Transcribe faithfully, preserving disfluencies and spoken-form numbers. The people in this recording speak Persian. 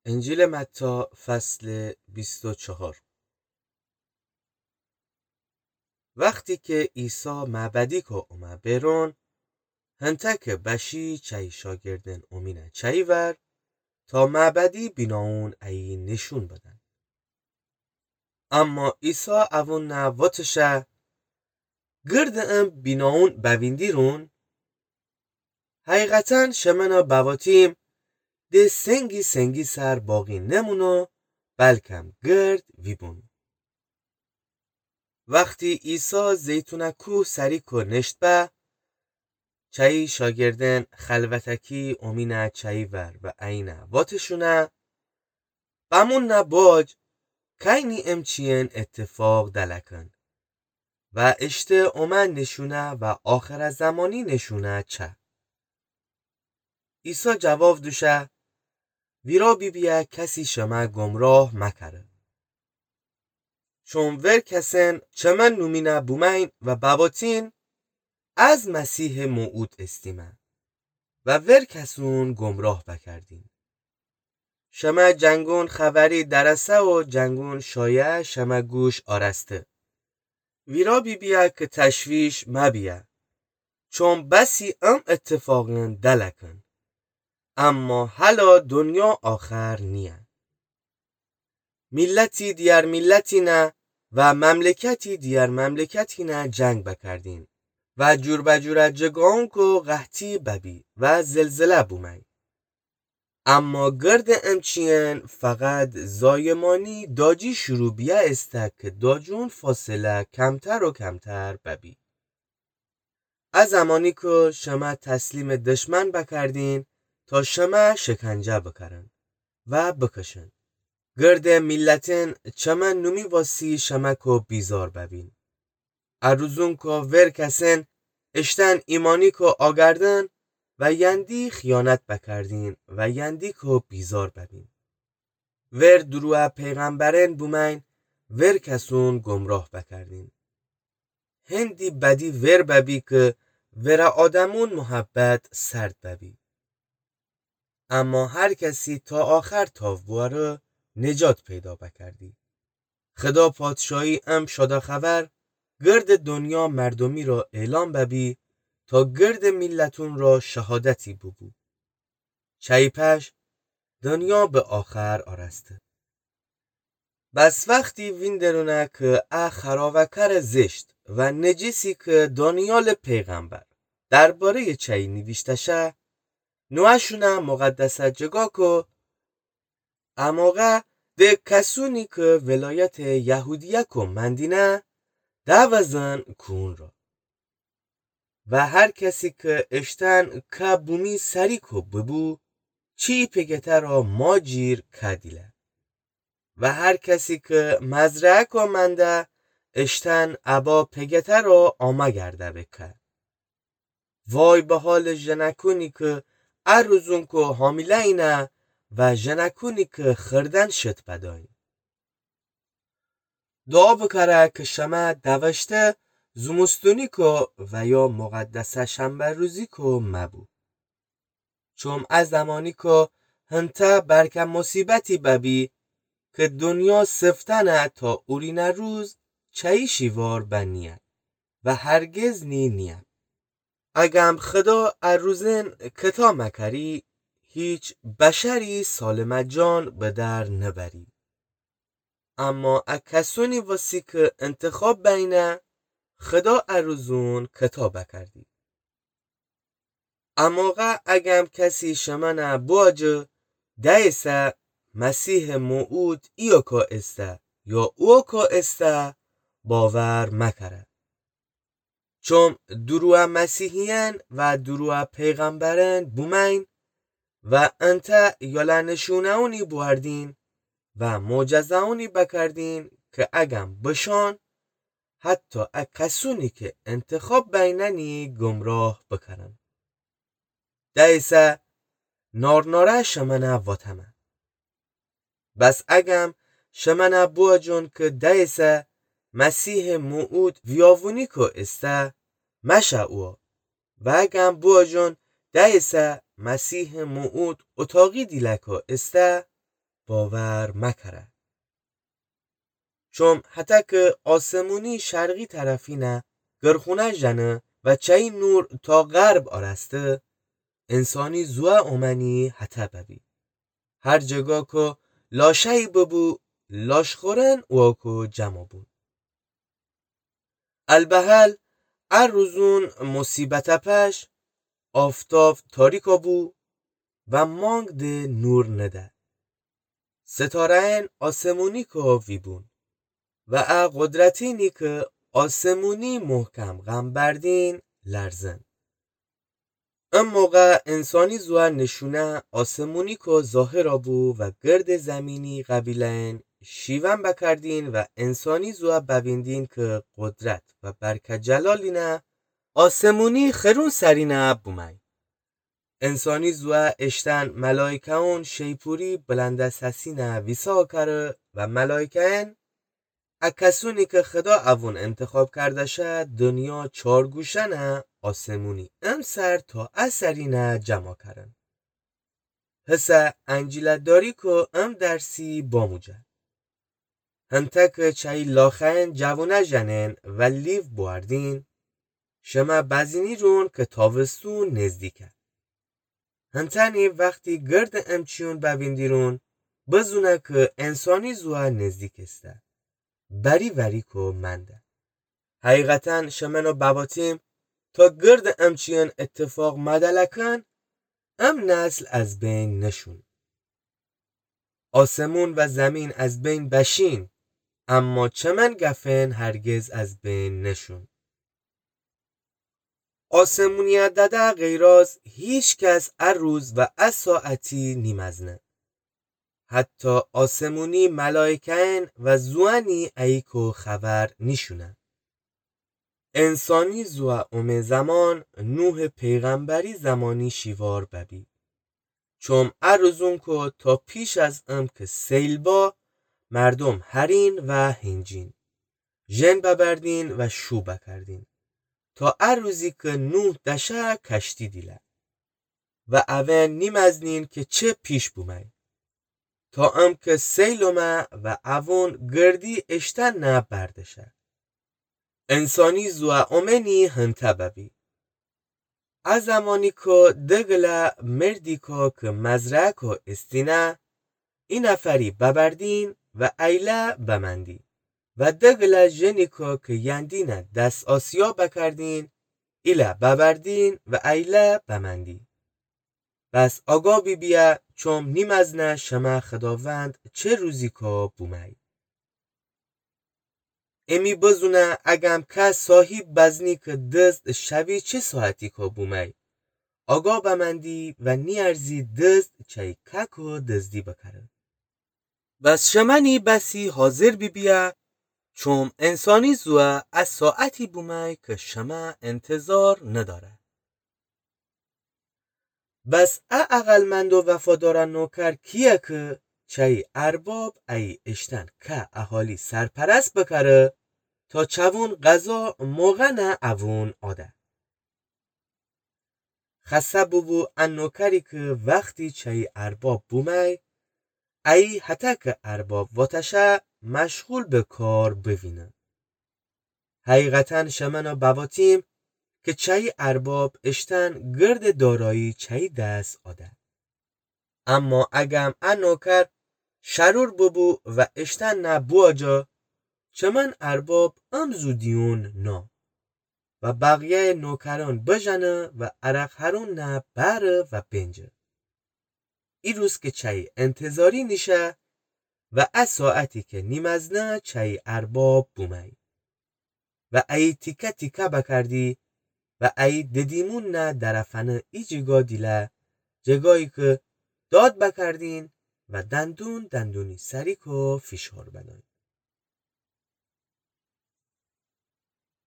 انجیل متی فصل بیست و چهار. وقتی که عیسی معبدی که اومه بیرون هنتک بشی چای شاگردن امینه چای ور تا معبدی بیناون ای نشون بدن. اما عیسی اون نواتشه گرد ام بیناون بویندیرون حقیقتا شمنا بواتیم ده سنگی سنگی سر باقی نمونو بلکم گرد ویبون. وقتی عیسی زیتون کوه سری که نشت به چایی شاگردن خلوتکی امینه چایی ور و اینه واتشونه بمون نباج کینی امچین اتفاق دلکن و اشته اومن نشونه و آخر زمانی نشونه چه. عیسی جواب دوشه ویرا بی بیه کسی شما گمراه مکره. چون ور کسن چمن نومینه بومین و باباتین از مسیح موعود استیمه و ور کسون گمراه بکردین. شما جنگون خبری درسه و جنگون شایع شما گوش آرسته. ویرا بی بیه که تشویش مبیه چون بسی ام اتفاقین دلکن اما حالا دنیا آخر نیه. ملتی دیار ملتی نه و مملکتی دیار مملکتی نه جنگ بکردین و جور بجور جگان کو قحطی ببی و زلزله بومی. اما گرد امچین فقط زایمانی داجی شروع بیه استک که داجون فاصله کمتر و کمتر ببی. از زمانی که شما تسلیم دشمن بکردین تا شما شکنجه بکرن و بکشن. گرد ملتین چمن نومی واسی شما کو بیزار ببین. اروزون کو ور کسن اشتن ایمانی کو آگردن و یندی خیانت بکردین و یندی کو بیزار ببین. ور دروه پیغمبرین بومین ور کسون گمراه بکردین. هندی بدی ور ببی که ور آدمون محبت سرد ببی. اما هر کسی تا آخر تاو بواره نجات پیدا بکردی. خدا پادشاهی ام شده خبر گرد دنیا مردمی را اعلام ببی تا گرد ملتون را شهادتی ببو. چای پش دنیا به آخر آرسته. بس وقتی وین درونه که اه خراوکر زشت و نجیسی که دانیال پیغمبر درباره چای نوشتشه نوشونه مقدسه جگا که اماغه ده کسونی که ولایت یهودیه که مندینه دوزن کون را و هر کسی که اشتن که بومی سری که ببو چی پگته را ما جیر کدیله و هر کسی که مزرعه که منده اشتن ابا پگته را آمه گرده بکه. وای به حال جنکونی که اروزون که حامله اینه و جنکونی که خردن شد بداین. دعا بکره که شما دوشته زمستونی که و یا مقدسه شنبه روزی که مبو. چون از زمانی که هنته برکم مصیبتی ببی که دنیا سفتنه تا اورین روز چایی شیوار بنیه و هرگز نی نیه. اگم خدا اروزن کتا مکری هیچ بشری سالم جان به در نبری. اما اکسونی واسی که انتخاب بینه خدا اروزون کتاب کردی. اما اگم کسی شمنه باجه دیسه مسیح موعود ایو که استه یا او که استه باور مکره. چون دروه مسیحیان و دروه پیغمبران بومین و انت یالا نشونهونی بوردین و معجزهونی بکردین که اگم بشان حتی اکسونی که انتخاب بیننی گمراه بکرن. دیسه نارناره شمنه واتمه. بس اگم شمنه بواجون که دیسه مسیح موعود ویاوونی که استه مشه او و اگم بواجون دیسه مسیح موعود اتاقی دیلکو استه باور مکره. چون حتی که آسمونی شرقی طرفی نه گرخونه جنه و چای نور تا غرب آرسته، انسانی زوه اومنی حتی ببی. هر جگاه که لاشهی ببو لاش خورن و که جمع بود. البهل ار روزون مصیبت پش آفتاب تاریکا بو و مانگ ده نور نده. ستاره آسمونی که وی بون و ا قدرتینی که آسمونی محکم غم بردین لرزن. ام موقع انسانی زوار نشونه آسمونی که ظاهر بو و گرد زمینی قبیلین شیون بکردین و انسانی زوار ببیندین که قدرت و برکت جلالینه آسمونی خرون سرینه بومی. انسانی زوار اشتن ملائکهون شیپوری بلنده سسینه ویسا کره و ملائکهن اکسونی که خدا اوون انتخاب کرده شد دنیا چارگوشنه آسمونی ام سر تا اثرینه جمع کرن. حسه انجیلت داری که ام درسی باموجه. هنتک چای لاخین جوونه جنن و لیف بواردین شما بزینی رون که تاوستون نزدیکه. هنتنی وقتی گرد امچیون ببیندیرون بزونه که انسانی زوه نزدیک استه. بری وری کو منده. حقیقتا شمنو بباتیم تا گرد امچین اتفاق مدلکن ام نسل از بین نشون. آسمون و زمین از بین بشین اما چمن گفن هرگز از بین نشون. آسمونیت داده غیراز هیچ کس ار روز و از ساعتی نیمزنه. حتی آسمونی ملائکین و زوانی ایکو خبر نشونه. انسانی زوا ام زمان نوح پیغمبری زمانی شیوار ببی. چون ارزون که تا پیش از ام که سیلبا مردم هرین و هنجین. جن ببردین و شو بکردین. تا ارزی که نوح دشه کشتی دیله. و اون نیمزنین که چه پیش بومی. تا ام که سیلومه و اوون گردی اشتن نه بردشه. انسانی زوا اومنی هنته ببی. از زمانی که دگله مردی که مزرعه که استینه این نفری ببردین و ایله بمندی و دگله جنی که یندینه دست آسیا بکردین ایله ببردین و ایله بمندی. بس آگا بی بیا چون نیمزنه شما خداوند چه روزی که بومی. امی بزونه اگم که صاحب بزنی که دزد شوی چه ساعتی که بومی. آگا بمندی و نیارزی دزد چای که که دزدی بکره. بس شمانی بسی حاضر بی بیا چون انسانی زوه از ساعتی بومی که شما انتظار نداره. بس اقلمند و وفادار نوکر کیه که چای ارباب ای اشتن که اهالی سرپرست بکره تا چوون غذا موقع نه اوون آده. خسته بو ان نوکری که وقتی چای ارباب بومی ای حتی که ارباب واتشه مشغول به کار بوینه. حقیقتا شمنا بواتیم که چای ارباب اشتن گرد دارایی چای دست آده. اما اگم ان نوکر شرور ببو و اشتن نه بواجا چمن ارباب ام زودیون نا و بقیه نوکران بجنه و عرق هرون نه بره و بنجه. ای روز که چای انتظاری نیشه و از ساعتی که نیمزنه چای ارباب بومی و ای تیکه تیکه بکردی و ای ددیمون نه درفنه ای جگا دیله جگایی که داد بکردین و دندون دندونی سریک و فشار بدن.